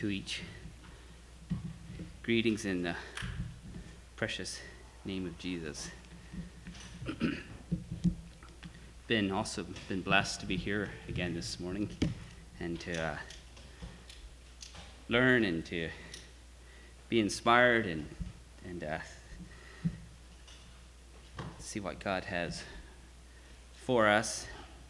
to each. Greetings in the precious name of Jesus. Also been blessed to be here again this morning and to learn and to be inspired and see what God has for us.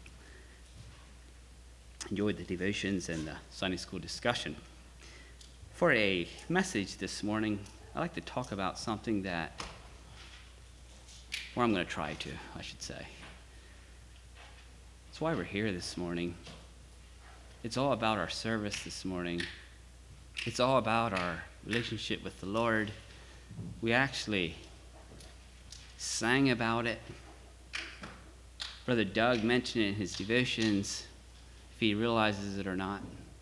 Enjoyed the devotions and the Sunday school discussion. For a message this morning, I'd like to talk about something I'm going to try to, I should say. That's why we're here this morning. It's all about our service this morning. It's all about our relationship with the Lord. We actually sang about it. Brother Doug mentioned it in his devotions, if he realizes it or not.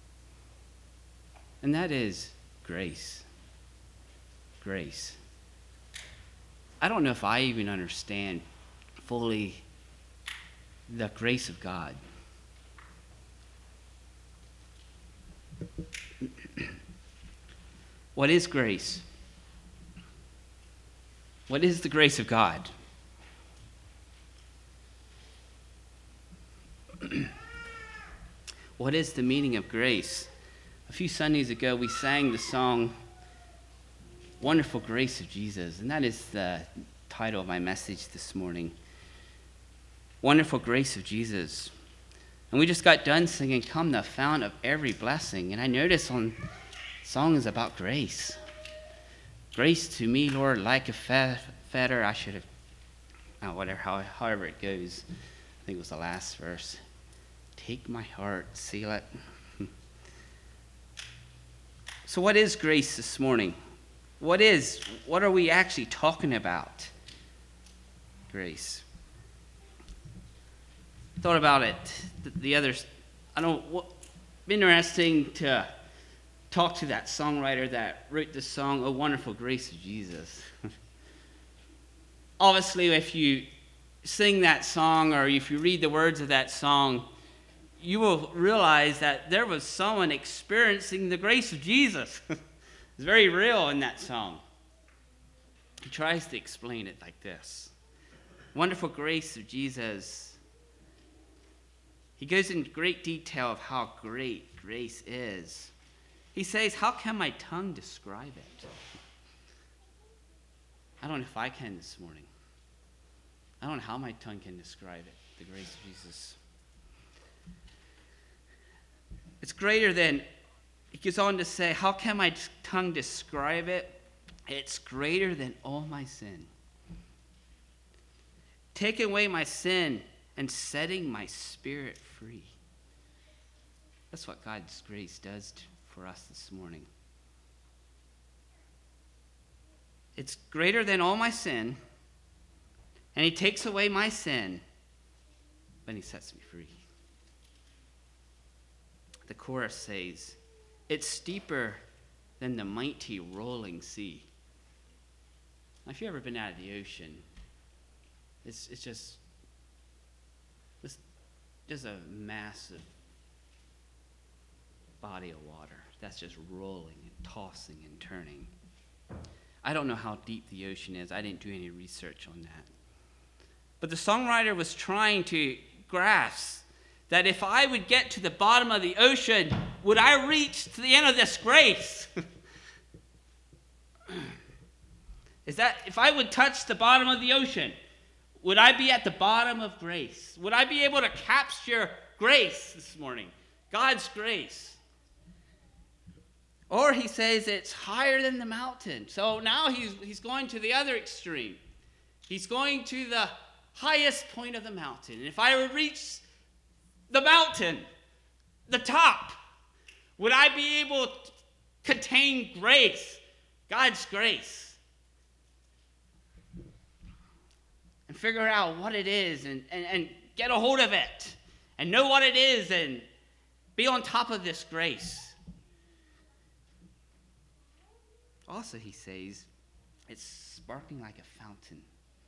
And that is grace. Grace. I don't know if I even understand fully the grace of God. What is grace? What is the grace of God? What is the meaning of grace? A few Sundays ago, we sang the song, Wonderful Grace of Jesus, and that is the title of my message this morning. Wonderful Grace of Jesus. And we just got done singing, Come the Fount of Every Blessing. And I noticed on song is about grace. Grace to me, Lord, like a fetter. I should have, however it goes. I think it was the last verse. Take my heart, seal it. So what is grace this morning? What are we actually talking about? Grace. Thought about it the others. Interesting to talk to that songwriter that wrote the song, Oh Wonderful Grace of Jesus. Obviously, if you sing that song or if you read the words of that song, you will realize that there was someone experiencing the grace of Jesus. It's very real in that song. He tries to explain it like this. Wonderful grace of Jesus. He goes into great detail of how great grace is. He says, how can my tongue describe it? I don't know if I can this morning. I don't know how my tongue can describe it, the grace of Jesus. It's greater than, he goes on to say, how can my tongue describe it? It's greater than all my sin. Taking away my sin and setting my spirit free. That's what God's grace does for us this morning. It's greater than all my sin, and he takes away my sin, but he sets me free. The chorus says, it's deeper than the mighty rolling sea. Now, if you've ever been out of the ocean, it's just a massive body of water that's just rolling and tossing and turning. I don't know how deep the ocean is. I didn't do any research on that. But the songwriter was trying to grasp that if I would get to the bottom of the ocean, would I reach to the end of this grace? Is that if I would touch the bottom of the ocean, would I be at the bottom of grace? Would I be able to capture grace this morning? God's grace. Or he says it's higher than the mountain. So now he's going to the other extreme. He's going to the highest point of the mountain. And if I would reach the mountain, the top, would I be able to contain grace, God's grace? And figure out what it is and get a hold of it and know what it is and be on top of this grace. Also, he says, it's sparkling like a fountain.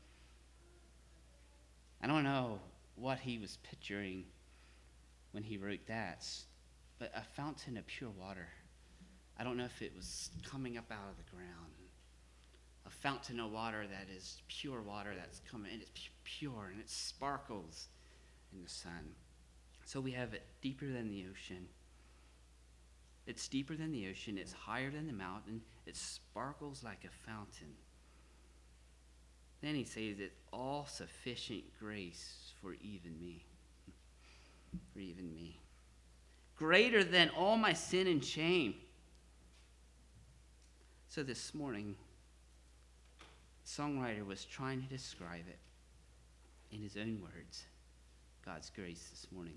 I don't know what he was picturing when he wrote that, but a fountain of pure water. I don't know if it was coming up out of the ground. A fountain of water that is pure water that's coming, and it's pure, and it sparkles in the sun. So we have it deeper than the ocean. It's deeper than the ocean. It's higher than the mountain. It sparkles like a fountain. Then he says it's all sufficient grace for even me. For even me. Greater than all my sin and shame. So this morning, the songwriter was trying to describe it in his own words. God's grace this morning.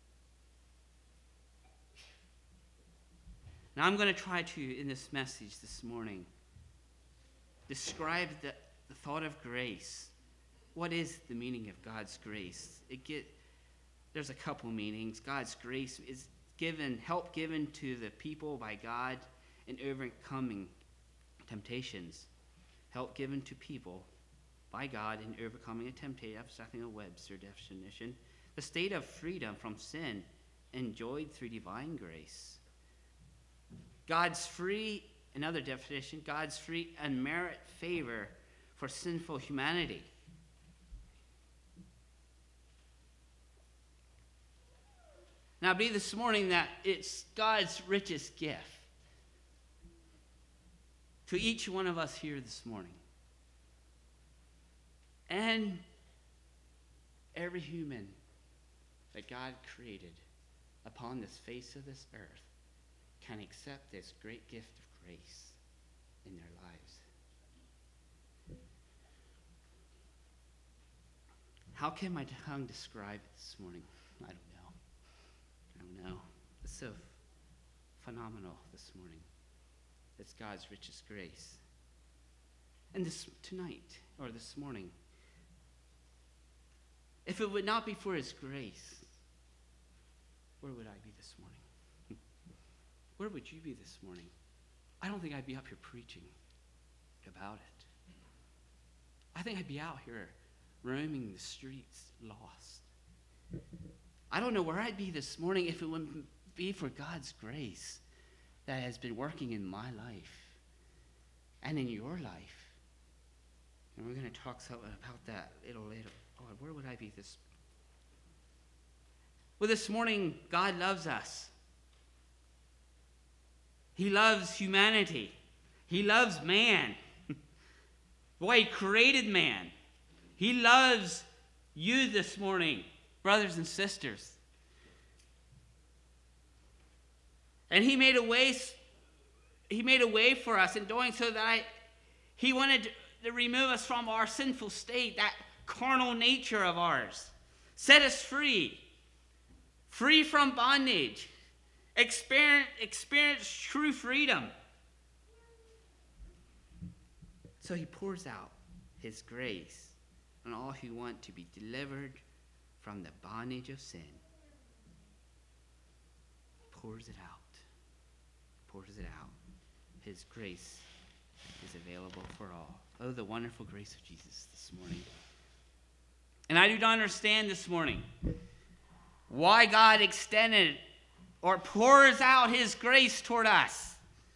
Now I'm going to try to, in this message this morning, describe the thought of grace. What is the meaning of God's grace? There's a couple meanings. God's grace is help given to the people by God in overcoming temptations. Help given to people by God in overcoming a temptation. I'm citing a Webster definition. The state of freedom from sin enjoyed through divine grace. Another definition, God's free and merit favor for sinful humanity. Now, I believe this morning that it's God's richest gift to each one of us here this morning. And every human that God created upon this face of this earth can accept this great gift of grace in their lives. How can my tongue describe it this morning? I don't know. It's so phenomenal this morning. It's God's richest grace. And this morning, if it would not be for his grace, where would I be this morning? Where would you be this morning? I don't think I'd be up here preaching about it. I think I'd be out here roaming the streets lost. I don't know where I'd be this morning if it wouldn't be for God's grace that has been working in my life and in your life. And we're going to talk something about that a little later. Lord, where would I be this? Well, this morning, God loves us. He loves humanity. He loves man. Boy, he created man. He loves you this morning, brothers and sisters. And he made a way for us in doing so that he wanted to remove us from our sinful state, that carnal nature of ours. Set us free from bondage. Experience true freedom. So he pours out his grace on all who want to be delivered from the bondage of sin. Pours it out. His grace is available for all. Oh, the wonderful grace of Jesus this morning. And I do not understand this morning why God extended or pours out his grace toward us.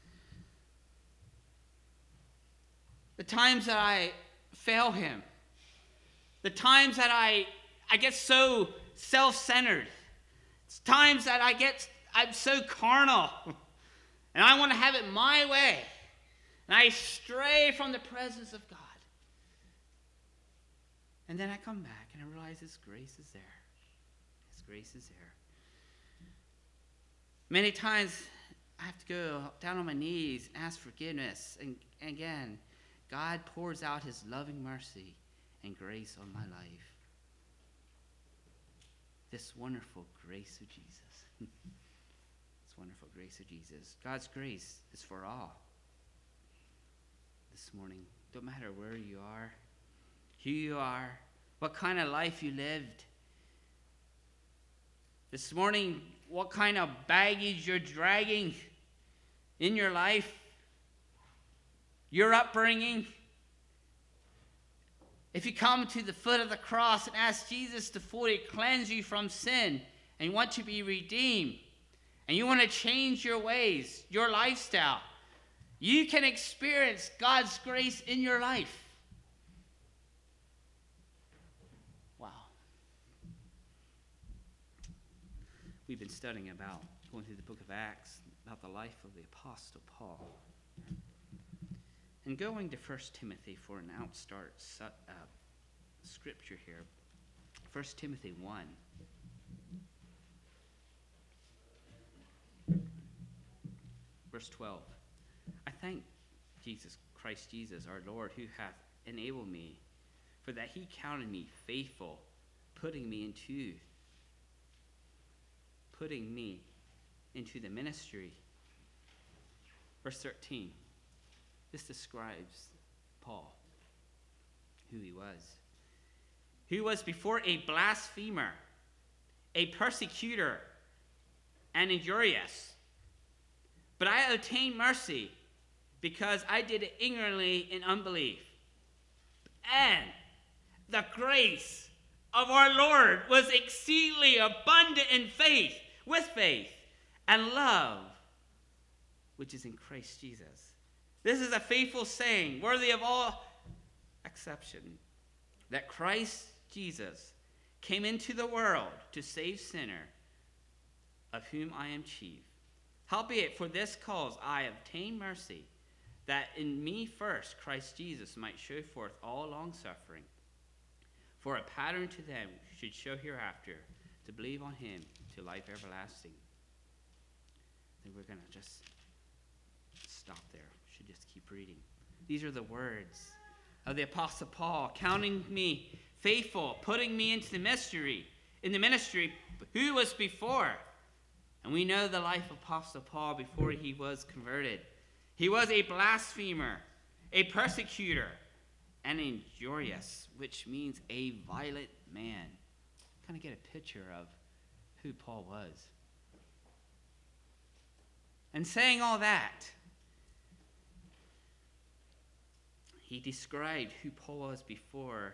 The times that I fail him, the times that I get so self-centered, it's times that I'm so carnal, and I want to have it my way, and I stray from the presence of God. And then I come back and I realize his grace is there. His grace is there. Many times I have to go down on my knees and ask forgiveness. And again, God pours out his loving mercy and grace on my life. This wonderful grace of Jesus. This wonderful grace of Jesus. God's grace is for all. This morning, don't matter where you are, who you are, what kind of life you lived. This morning, what kind of baggage you're dragging in your life, your upbringing. If you come to the foot of the cross and ask Jesus to fully cleanse you from sin and you want to be redeemed, and you want to change your ways, your lifestyle, you can experience God's grace in your life. Wow. We've been studying about, going through the book of Acts, about the life of the Apostle Paul. And going to 1 Timothy for an outstart scripture here. 1 Timothy 1. Verse 12. I thank Christ Jesus, our Lord, who hath enabled me, for that he counted me faithful, putting me into the ministry. Verse 13. This describes Paul, who he was. He was before a blasphemer, a persecutor, and injurious. But I obtained mercy because I did it ignorantly in unbelief. And the grace of our Lord was exceedingly abundant in faith, with faith and love, which is in Christ Jesus. This is a faithful saying, worthy of all exception, that Christ Jesus came into the world to save sinner, of whom I am chief. Howbeit, for this cause I obtained mercy, that in me first Christ Jesus might show forth all longsuffering, for a pattern to them should show hereafter to believe on him to life everlasting. Then we're going to just stop there. Should just keep reading. These are the words of the Apostle Paul, counting me faithful, putting me into the ministry, who was before. And we know the life of Apostle Paul before he was converted. He was a blasphemer, a persecutor, and injurious, which means a violent man. Kind of get a picture of who Paul was. And saying all that, he described who Paul was before.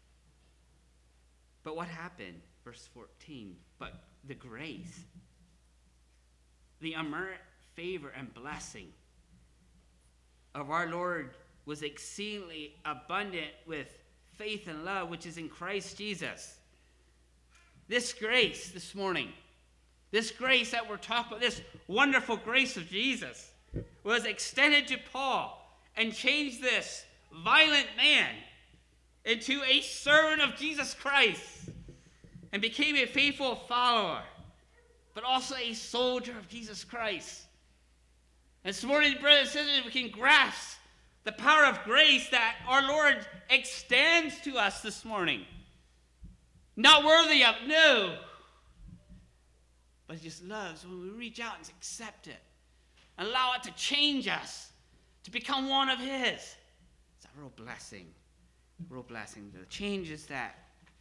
But what happened? Verse 14. But the grace, the unmerited favor and blessing of our Lord was exceedingly abundant with faith and love, which is in Christ Jesus. This grace this morning, this grace that we're talking about, this wonderful grace of Jesus, was extended to Paul and changed this violent man into a servant of Jesus Christ and became a faithful follower, but also a soldier of Jesus Christ. And this morning, brothers and sisters, we can grasp the power of grace that our Lord extends to us this morning. Not worthy of, no. But he just loves when we reach out and accept it. And allow it to change us, to become one of his. It's a real blessing. Real blessing. The changes that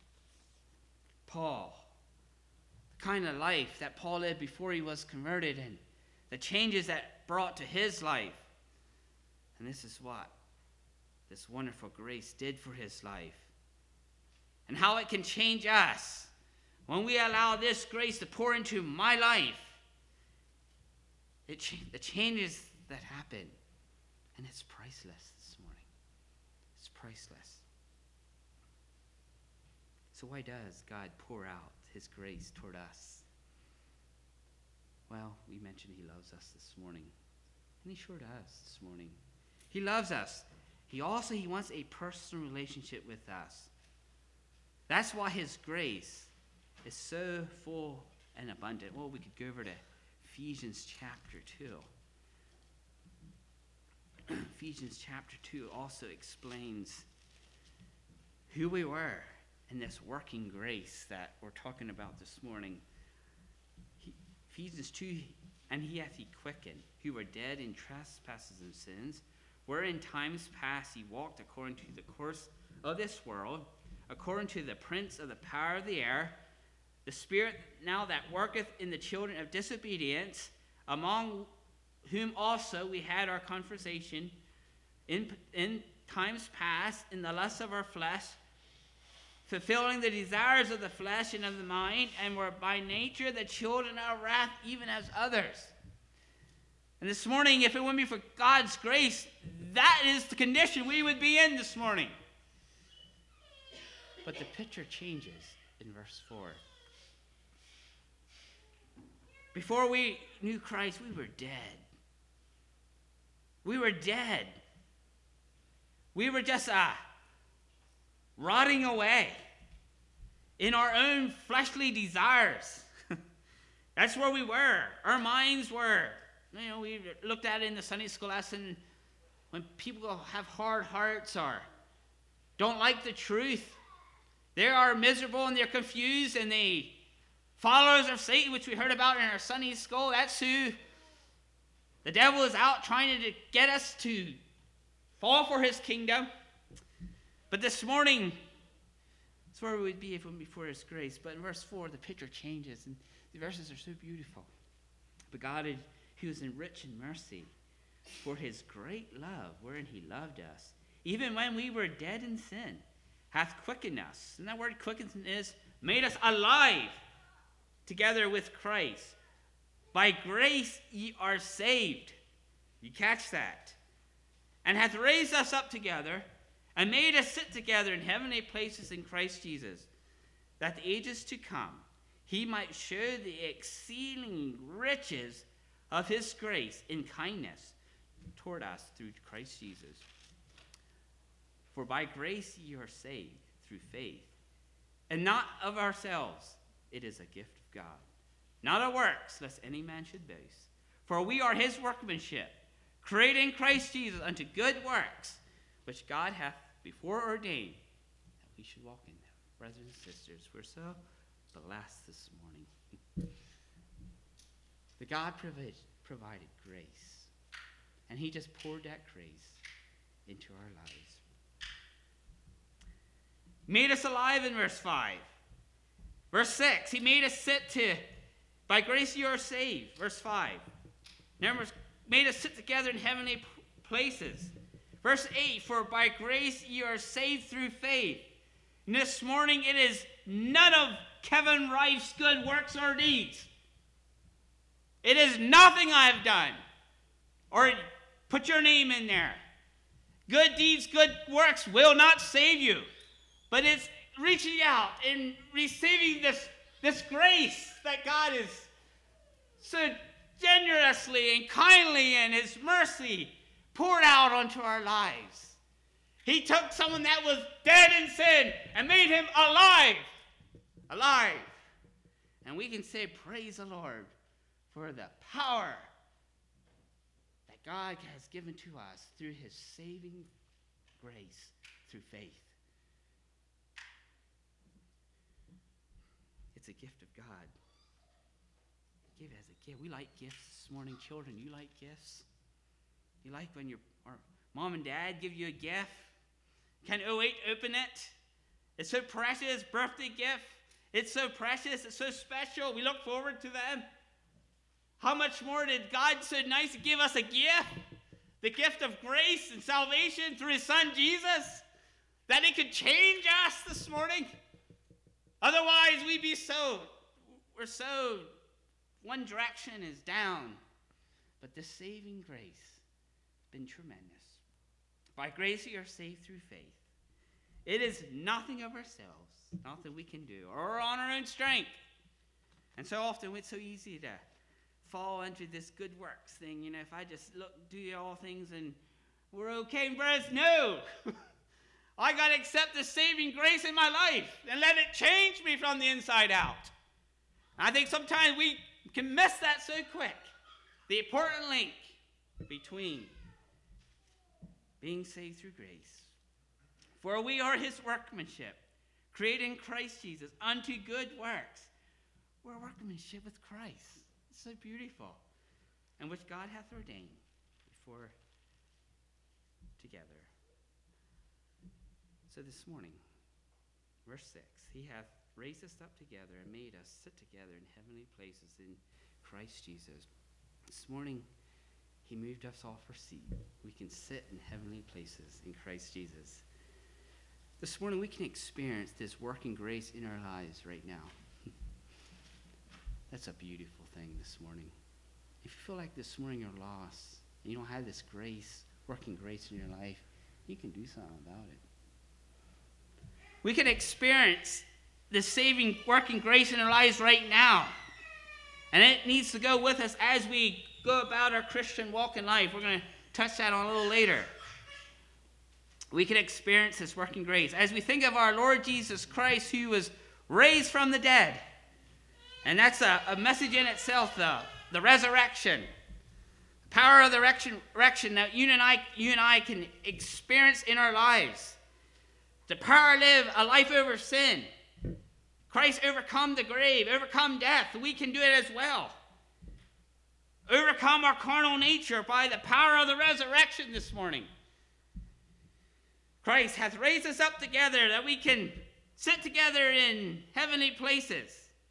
Paul, the kind of life that Paul lived before he was converted, and the changes that brought to his life. And this is what this wonderful grace did for his life. And how it can change us when we allow this grace to pour into my life. The changes that happen. And it's priceless this morning. It's priceless. So why does God pour out his grace toward us? Well, we mentioned he loves us this morning. And he sure does this morning. He loves us. He wants a personal relationship with us. That's why his grace is so full and abundant. Well, we could go over to Ephesians chapter 2. Ephesians chapter 2 also explains who we were in this working grace that we're talking about this morning. Ephesians 2, and he hath he quickened, who were dead in trespasses and sins, where in times past he walked according to the course of this world, according to the prince of the power of the air, the spirit now that worketh in the children of disobedience, among whom also we had our conversation in times past in the lust of our flesh, fulfilling the desires of the flesh and of the mind, and were by nature the children of wrath, even as others. And this morning, if it wouldn't be for God's grace, that is the condition we would be in this morning. But the picture changes in verse 4. Before we knew Christ, we were dead. We were dead. We were just rotting away in our own fleshly desires. That's where we were. Our minds were. We looked at it in the Sunday school lesson. When people have hard hearts or don't like the truth, they are miserable and they're confused, and they followers of Satan, which we heard about in our Sunday school. That's who the devil is out trying to get us to fall for his kingdom. But this morning, that's where we would be if it weren't before his grace. But in verse 4, the picture changes, and the verses are so beautiful. But God, he was rich in mercy for his great love, wherein he loved us, even when we were dead in sin, hath quickened us. And that word quickened is made us alive together with Christ. By grace ye are saved. You catch that? And hath raised us up together, and made us sit together in heavenly places in Christ Jesus, that the ages to come he might show the exceeding riches of his grace in kindness toward us through Christ Jesus. For by grace ye are saved through faith, and not of ourselves. It is a gift of God, not of works, lest any man should boast. For we are his workmanship, created in Christ Jesus unto good works, which God hath before ordained that we should walk in them. Brothers and sisters, we're so blessed this morning. The God provided grace, and he just poured that grace into our lives. Made us alive in verse 5. Verse 6, he made us sit to, by grace you are saved. Verse 5. Remember, made us sit together in heavenly places. Verse 8, for by grace you are saved through faith. And this morning it is none of Kevin Rife's good works or deeds. It is nothing I've done. Or put your name in there. Good deeds, good works will not save you. But it's reaching out and receiving this grace that God is so generously and kindly and his mercy poured out onto our lives. He took someone that was dead in sin and made him alive. Alive. And we can say, praise the Lord for the power that God has given to us through his saving grace through faith. It's a gift of God. Give it as a gift. We like gifts this morning. Children, you like gifts? You like when your mom and dad give you a gift? Can 08 open it? It's so precious. Birthday gift. It's so precious. It's so special. We look forward to them. How much more did God so nice to give us a gift? The gift of grace and salvation through his son Jesus? That it could change us this morning? Otherwise, we're so, one direction is down. But this saving grace has been tremendous. By grace you are saved through faith. It is nothing of ourselves, nothing we can do, or on our own strength. And so often it's so easy to fall into this good works thing. If I just do all things and we're okay. And brothers, no. I got to accept the saving grace in my life and let it change me from the inside out. And I think sometimes we can miss that so quick. The important link between being saved through grace. For we are his workmanship, created in Christ Jesus unto good works. We're a workmanship with Christ. It's so beautiful. And which God hath ordained before together. So this morning, verse 6, he hath raised us up together and made us sit together in heavenly places in Christ Jesus. This morning, he moved us off our seat. We can sit in heavenly places in Christ Jesus. This morning we can experience this working grace in our lives right now. That's a beautiful thing this morning. If you feel like this morning you're lost and you don't have this grace, working grace in your life, you can do something about it. We can experience the saving, working grace in our lives right now. And it needs to go with us as we go about our Christian walk in life. We're going to touch that on a little later. We can experience this working grace as we think of our Lord Jesus Christ, who was raised from the dead. And that's a message in itself, though. The resurrection. The power of the resurrection that you and I can experience in our lives. The power to live a life over sin. Christ overcome the grave, overcome death. We can do it as well. Overcome our carnal nature by the power of the resurrection this morning. Christ hath raised us up together that we can sit together in heavenly places.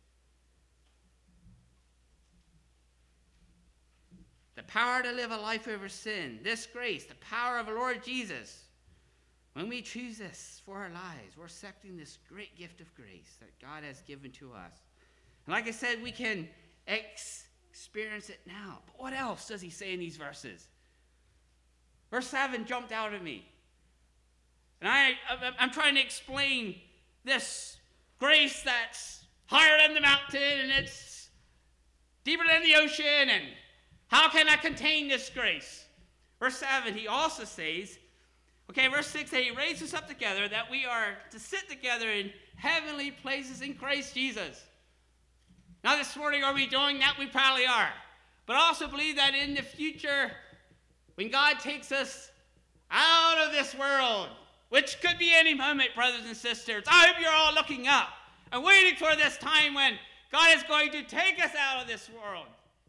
The power to live a life over sin. This grace, the power of the Lord Jesus. When we choose this for our lives, we're accepting this great gift of grace that God has given to us. And like I said, we can experience it now. But what else does he say in these verses? Verse 7 jumped out at me. And I'm trying to explain this grace that's higher than the mountain and it's deeper than the ocean. And how can I contain this grace? Verse 7, he also says, verse 6, that he raised us up together, that we are to sit together in heavenly places in Christ Jesus. Now this morning, are we doing that? We probably are. But I also believe that in the future, when God takes us out of this world, which could be any moment, brothers and sisters, I hope you're all looking up and waiting for this time when God is going to take us out of this world.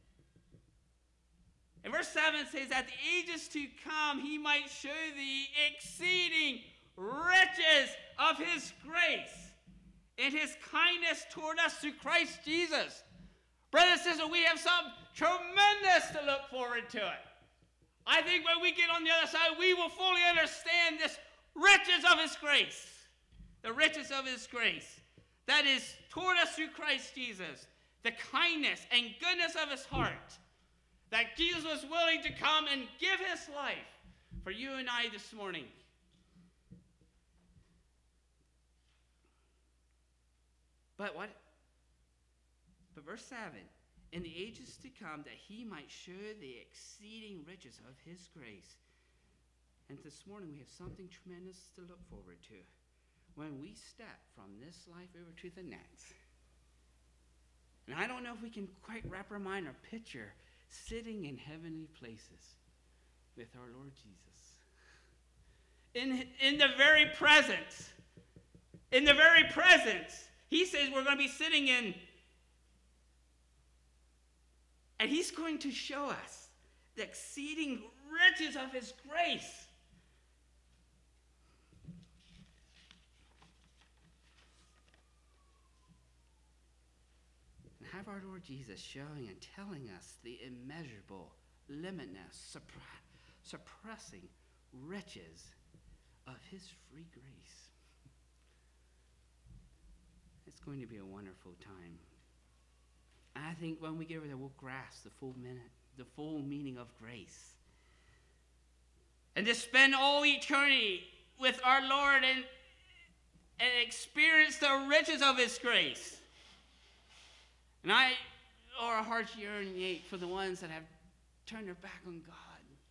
And verse 7 says, at the ages to come, he might show the exceeding riches of his grace and his kindness toward us through Christ Jesus. Brothers and sisters, we have something tremendous to look forward to it. I think when we get on the other side, we will fully understand this riches of his grace. The riches of his grace. That is toward us through Christ Jesus. The kindness and goodness of his heart. That Jesus was willing to come and give his life for you and I this morning. But verse 7, in the ages to come, that he might show the exceeding riches of his grace. And this morning we have something tremendous to look forward to. When we step from this life over to the next. And I don't know if we can quite wrap our mind or picture sitting in heavenly places with our Lord Jesus. In the very presence. In the very presence. He says we're going to be sitting in. And he's going to show us the exceeding riches of his grace. And have our Lord Jesus showing and telling us the immeasurable, limitless, suppressing riches of his free grace. It's going to be a wonderful time. I think when we get over there, we'll grasp the full meaning of grace. And to spend all eternity with our Lord and experience the riches of his grace. And our hearts yearn and ache for the ones that have turned their back on God.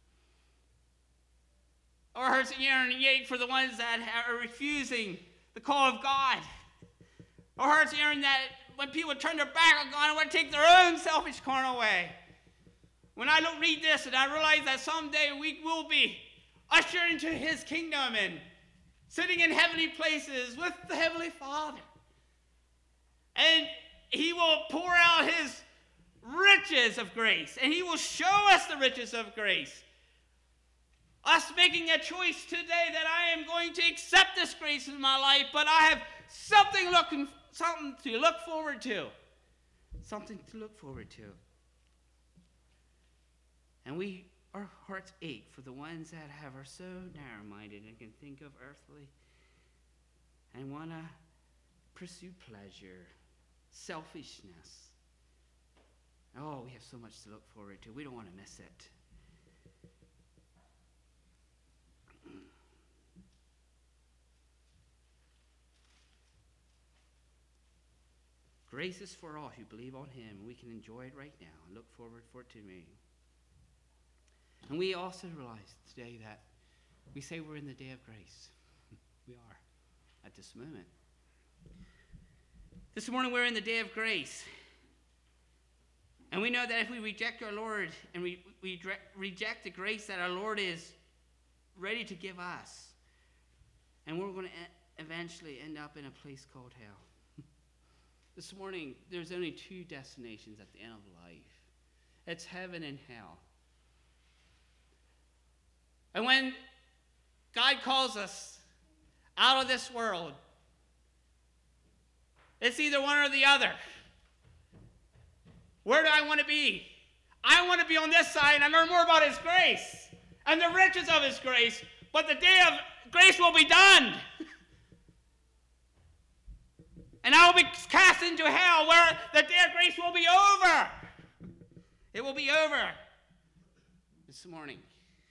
Our hearts yearn and ache for the ones that are refusing the call of God. Our hearts yearn that when people turn their back on God and want to take their own selfish carnal way. When I don't read this and I realize that someday we will be ushered into his kingdom and sitting in heavenly places with the Heavenly Father. And he will pour out his riches of grace. And he will show us the riches of grace. Us making a choice today that I am going to accept this grace in my life, but I have something to look forward to. Something to look forward to. And our hearts ache for the ones that are so narrow-minded and can think of earthly and want to pursue pleasure, selfishness. Oh, we have so much to look forward to. We don't want to miss it. Grace is for all who believe on him. We can enjoy it right now and look forward for it to me. And we also realize today that we say we're in the day of grace. We are at this moment. This morning we're in the day of grace. And we know that if we reject our Lord and we reject the grace that our Lord is ready to give us, and we're going to eventually end up in a place called hell. This morning, there's only two destinations at the end of life. It's heaven and hell. And when God calls us out of this world, it's either one or the other. Where do I want to be? I want to be on this side and learn more about his grace and the riches of his grace, but the day of grace will be done. And I will be cast into hell where the day of grace will be over. It will be over this morning.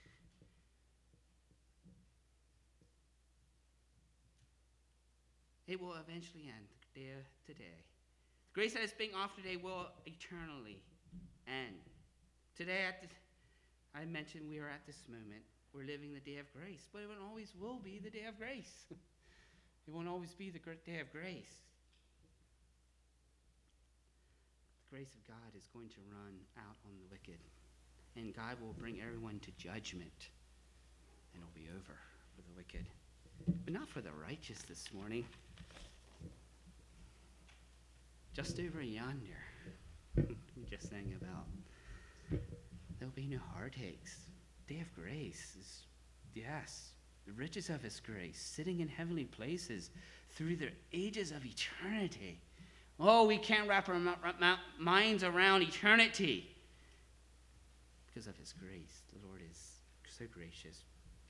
It will eventually end today. The grace that is being offered today will eternally end. Today, I mentioned we are at this moment. We're living the day of grace, but it always will be the day of grace. It won't always be the day of grace. The grace of God is going to run out on the wicked, and God will bring everyone to judgment, and it'll be over for the wicked, but not for the righteous this morning. Just over yonder, we just sang about, there'll be no heartaches. Day of grace is, yes, the riches of his grace, sitting in heavenly places through the ages of eternity. Oh, we can't wrap our minds around eternity because of his grace. The Lord is so gracious.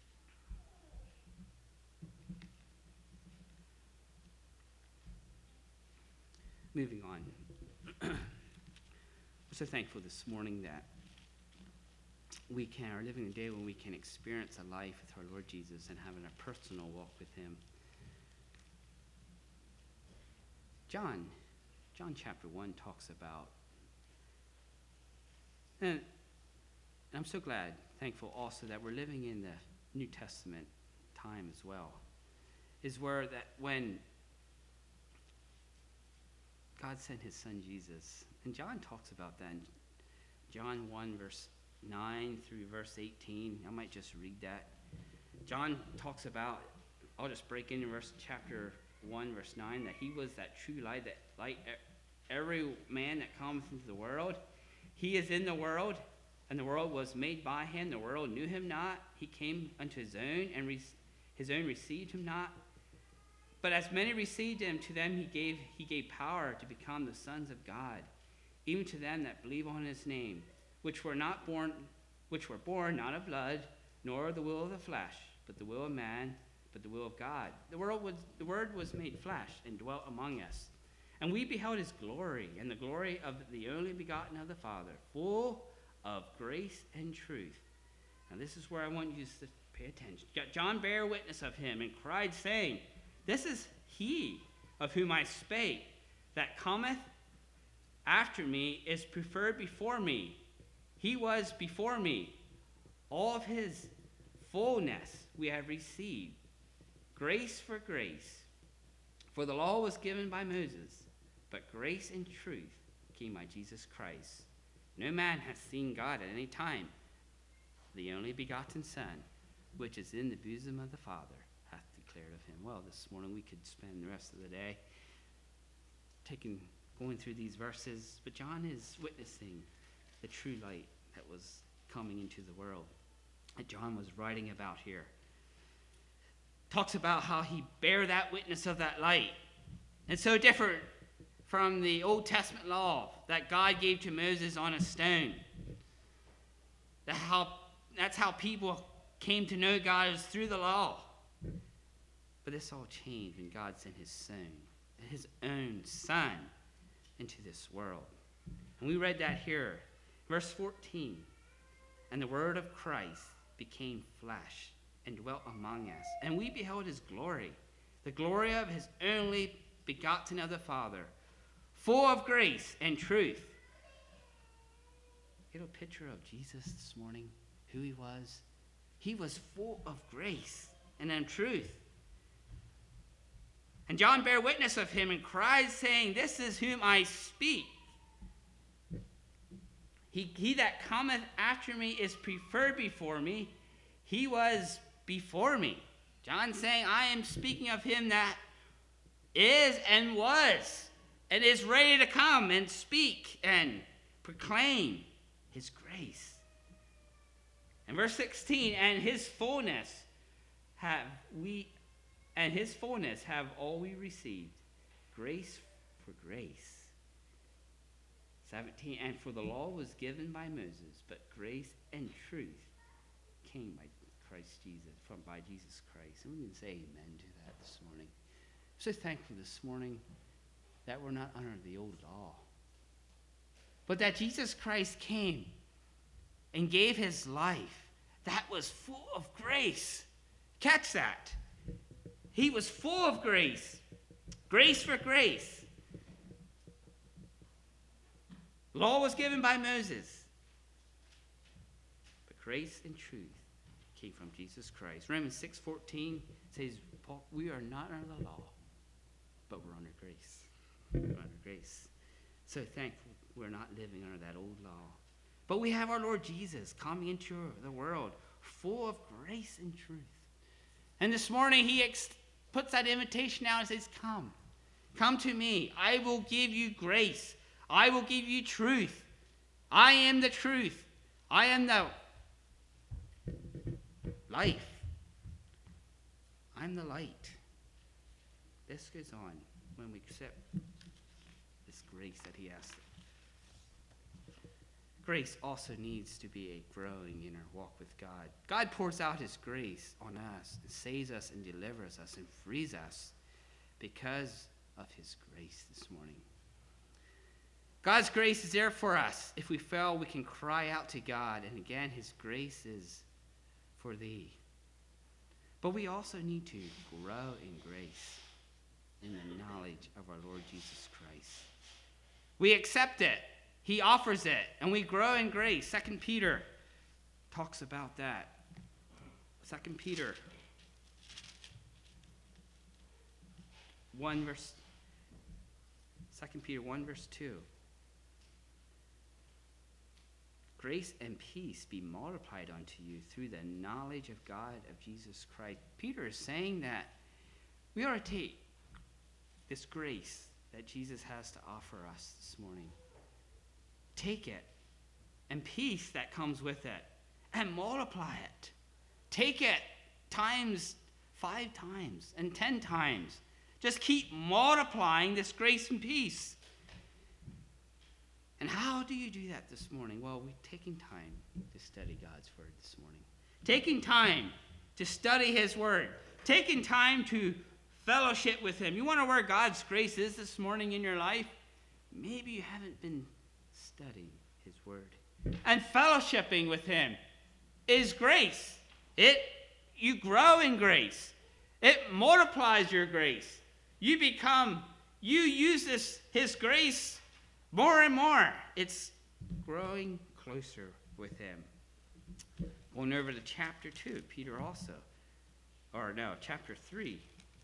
Moving on. We're so thankful this morning that we are living a day when we can experience a life with our Lord Jesus and having a personal walk with him. John chapter 1 talks about, and I'm so glad, thankful also that we're living in the New Testament time as well, is where that when God sent his son Jesus, and John talks about that in John 1 verse 9 through verse 18. I might just read that. John talks about, I'll just break into chapter 1 verse 9, that he was that true light, that light every man that comes into the world. He is in the world, and the world was made by him. The world knew him not. He came unto his own, and his own received him not. But as many received him, to them he gave power to become the sons of God, even to them that believe on his name, which were born not of blood, nor the will of the flesh, but the will of man, but the will of God. The Word was made flesh and dwelt among us. And we beheld his glory, and the glory of the only begotten of the Father, full of grace and truth. Now this is where I want you to pay attention. John bare witness of him, and cried, saying, This is he of whom I spake, that cometh after me is preferred before me. He was before me. All of his fullness we have received, grace for grace. For the law was given by Moses, but grace and truth came by Jesus Christ. No man hath seen God at any time. The only begotten Son, which is in the bosom of the Father, hath declared of him. Well, this morning we could spend the rest of the day going through these verses, but John is witnessing the true light that was coming into the world that John was writing about here. Talks about how he bare that witness of that light. And so different from the Old Testament law that God gave to Moses on a stone. That's how people came to know God, is through the law. But this all changed when God sent his own son into this world. And we read that here, verse 14. And the word of Christ became flesh and dwelt among us. And we beheld his glory, the glory of his only begotten of the Father, full of grace and truth. Get a picture of Jesus this morning, who he was. He was full of grace and in truth. And John bare witness of him and cried, saying, This is whom I speak. He that cometh after me is preferred before me. He was before me. John saying, I am speaking of him that is and was and is ready to come and speak and proclaim his grace. And verse 16, and his fullness have all we received, grace for grace. 17, and for the law was given by Moses, but grace and truth came by Jesus Christ. And we can say amen to that this morning. I'm so thankful this morning that we're not under the old law, but that Jesus Christ came and gave his life that was full of grace. Catch that. He was full of grace. Grace for grace. Law was given by Moses, but grace and truth came from Jesus Christ. Romans 6:14 says, Paul, we are not under the law, but we're under grace. We're under grace. So thankful we're not living under that old law. But we have our Lord Jesus coming into the world full of grace and truth. And this morning he puts that invitation out and says, come to me. I will give you grace. I will give you truth. I am the truth. I am the life. I'm the light. This goes on when we accept this grace that he asks. Grace also needs to be a growing in our walk with God. God pours out his grace on us and saves us and delivers us and frees us because of his grace this morning. God's grace is there for us. If we fail, we can cry out to God. And again, his grace is for thee. But we also need to grow in grace, in the knowledge of our Lord Jesus Christ. We accept it. He offers it. And we grow in grace. 2 Peter talks about that. 2 Peter 1 verse 2. Grace and peace be multiplied unto you through the knowledge of God, of Jesus Christ. Peter is saying that we ought to take this grace that Jesus has to offer us this morning. Take it, and peace that comes with it, and multiply it. Take it times 5 times and 10 times. Just keep multiplying this grace and peace. And how do you do that this morning? Well, we're taking time to study God's word this morning. Taking time to study his word. Taking time to fellowship with him. You want to know where God's grace is this morning in your life? Maybe you haven't been studying his word. And fellowshipping with him is grace. You grow in grace. It multiplies your grace. You use his grace more and more. It's growing closer with him. Going over to chapter 2, chapter 3,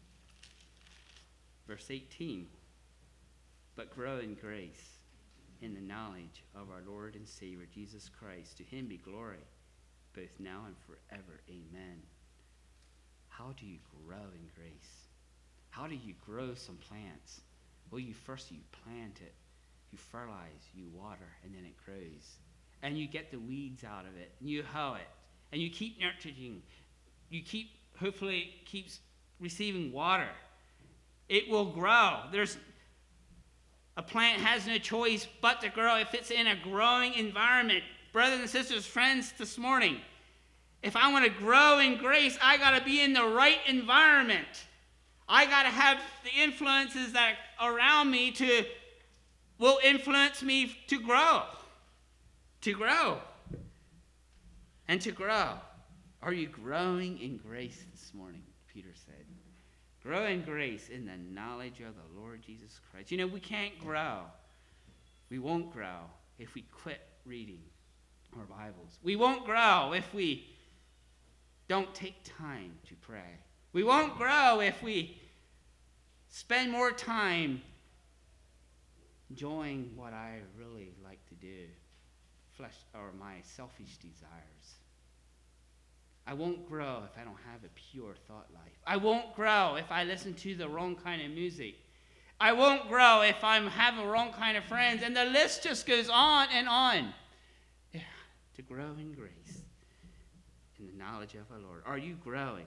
verse 18. But grow in grace, in the knowledge of our Lord and Savior, Jesus Christ. To him be glory, both now and forever. Amen. How do you grow in grace? How do you grow some plants? Well, you plant it. You fertilize, you water, and then it grows. And you get the weeds out of it, and you hoe it, and you keep nurturing. Hopefully it keeps receiving water. It will grow. A plant has no choice but to grow if it's in a growing environment. Brothers and sisters, friends, this morning, if I want to grow in grace, I got to be in the right environment. I got to have the influences that are around me will influence me to grow. To grow. And to grow. Are you growing in grace this morning? Peter said. Grow in grace in the knowledge of the Lord Jesus Christ. You know, we can't grow. We won't grow if we quit reading our Bibles. We won't grow if we don't take time to pray. We won't grow if we spend more time enjoying what I really like to do, flesh or my selfish desires. I won't grow if I don't have a pure thought life. I won't grow if I listen to the wrong kind of music. I won't grow if I have the wrong kind of friends. And the list just goes on and on. Yeah, to grow in grace, in the knowledge of our Lord. Are you growing?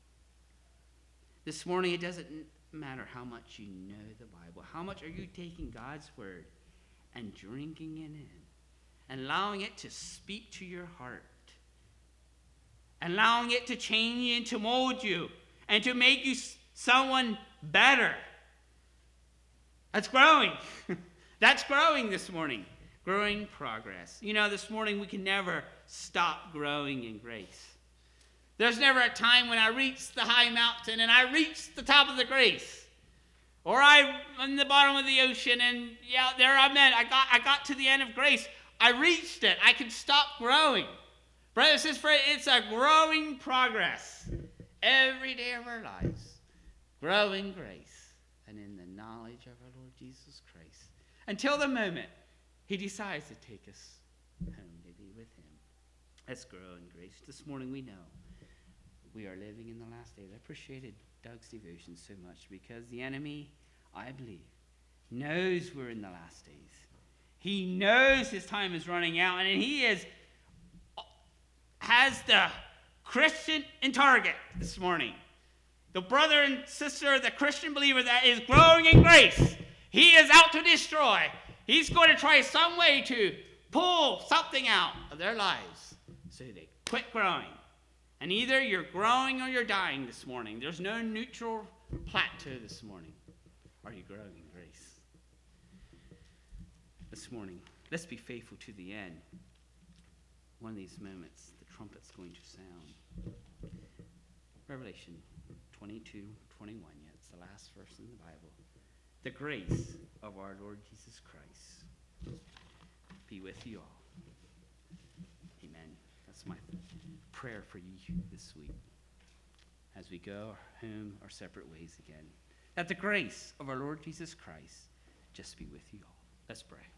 This morning, it doesn't matter how much you know the Bible. How much are you taking God's word and drinking it in and allowing it to speak to your heart? Allowing it to change you and to mold you and to make you someone better. That's growing. That's growing this morning. Growing progress. You know, this morning we can never stop growing in grace. There's never a time when I reach the high mountain and I reach the top of the grace. Or I'm in the bottom of the ocean and yeah, there I'm at. I got to the end of grace. I reached it. I can stop growing. Brothers and sisters, it's a growing progress every day of our lives. Growing grace and in the knowledge of our Lord Jesus Christ. Until the moment he decides to take us home to be with him. Let's grow in grace. This morning we know we are living in the last days. I appreciated Doug's devotion so much because the enemy, I believe, knows we're in the last days. He knows his time is running out, and he has the Christian in target this morning. The brother and sister, the Christian believer that is growing in grace, he is out to destroy. He's going to try some way to pull something out of their lives so they quit growing. And either you're growing or you're dying this morning. There's no neutral plateau this morning. Are you growing in grace? This morning, let's be faithful to the end. One of these moments, the trumpet's going to sound. Revelation 22:21. Yeah, it's the last verse in the Bible. The grace of our Lord Jesus Christ be with you all. Amen. That's my prayer for you this week as we go home our separate ways again. That the grace of our Lord Jesus Christ just be with you all. Let's pray.